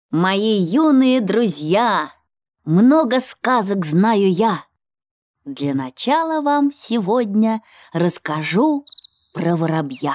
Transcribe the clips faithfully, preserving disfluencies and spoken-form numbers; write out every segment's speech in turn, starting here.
Мои юные друзья, много сказок знаю я. Для начала вам сегодня расскажу про воробья.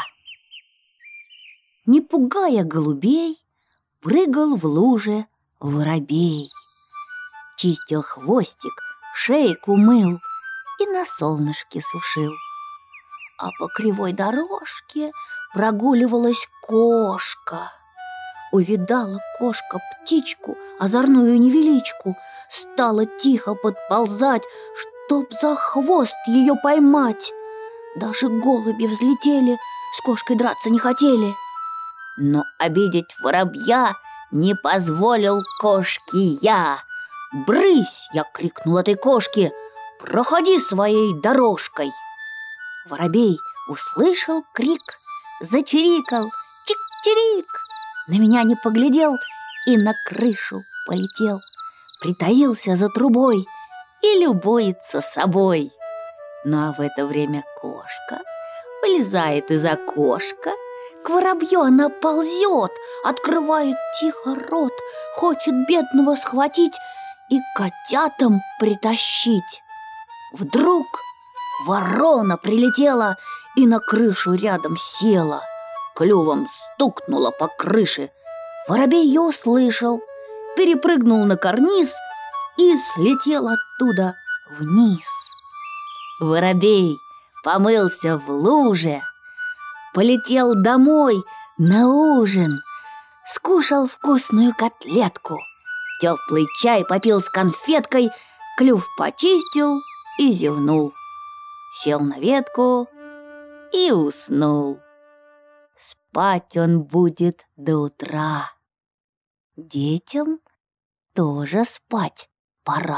Не пугая голубей, прыгал в луже воробей. Чистил хвостик, шейку мыл и на солнышке сушил. А по кривой дорожке прогуливалась кошка. Увидала кошка птичку, озорную невеличку, стала тихо подползать, чтоб за хвост ее поймать. Даже голуби взлетели, с кошкой драться не хотели. Но обидеть воробья не позволил кошке я. «Брысь!» — я крикнул этой кошке, «проходи своей дорожкой!» Воробей услышал крик, зачирикал, чик-чирик. На меня не поглядел и на крышу полетел. Притаился за трубой и любуется собой. Ну а в это время кошка вылезает из окошка. К воробью она ползет, открывает тихо рот, хочет бедного схватить и котятам притащить. Вдруг ворона прилетела и на крышу рядом села. Клювом стукнула по крыше. Воробей ее услышал, перепрыгнул на карниз и слетел оттуда вниз. Воробей помылся в луже, полетел домой на ужин, скушал вкусную котлетку, теплый чай попил с конфеткой, клюв почистил и зевнул. Сел на ветку и уснул. Спать он будет до утра. Детям тоже спать пора.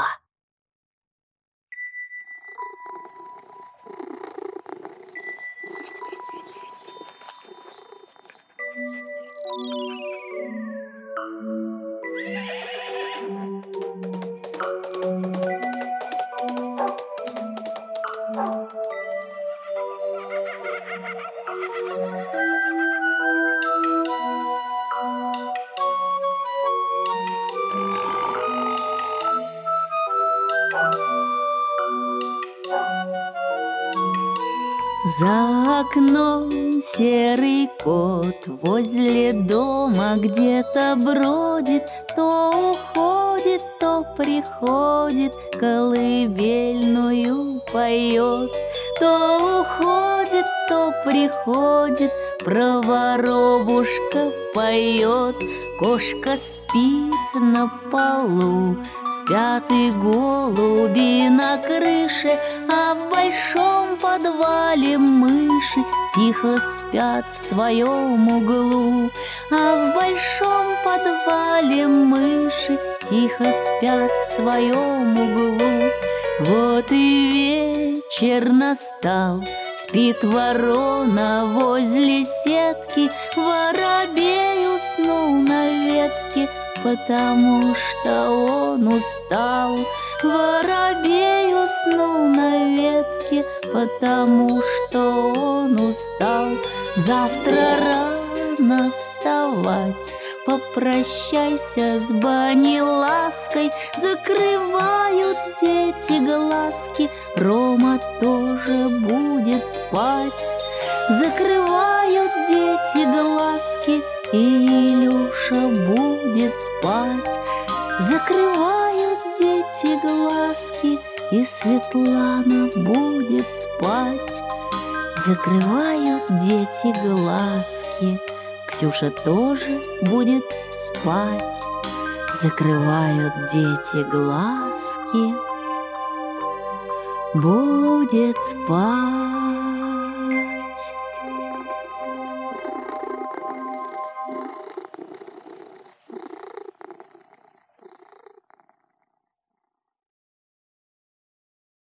За окном серый кот возле дома где-то бродит, то уходит, то приходит, колыбельную поет. То уходит, то приходит, про воробушка поет. Кошка спит на полу, спят и голуби на крыше, а в большом подвале мыши тихо спят в своем углу. А в большом подвале мыши тихо спят в своем углу. Вот и вечер настал, спит ворона возле сетки, воробей уснул на ветке, потому что он устал. Воробей уснул на ветке, потому что он устал. Завтра рано вставать, попрощайся с баней лаской. Закрывают дети глазки, Рома тоже будет спать. Закрывают дети глазки, и Илюша будет спать. Закрывают дети глазки, и Светлана будет спать. Закрывают дети глазки, Ксюша тоже будет спать. Закрывают дети глазки, будет спать.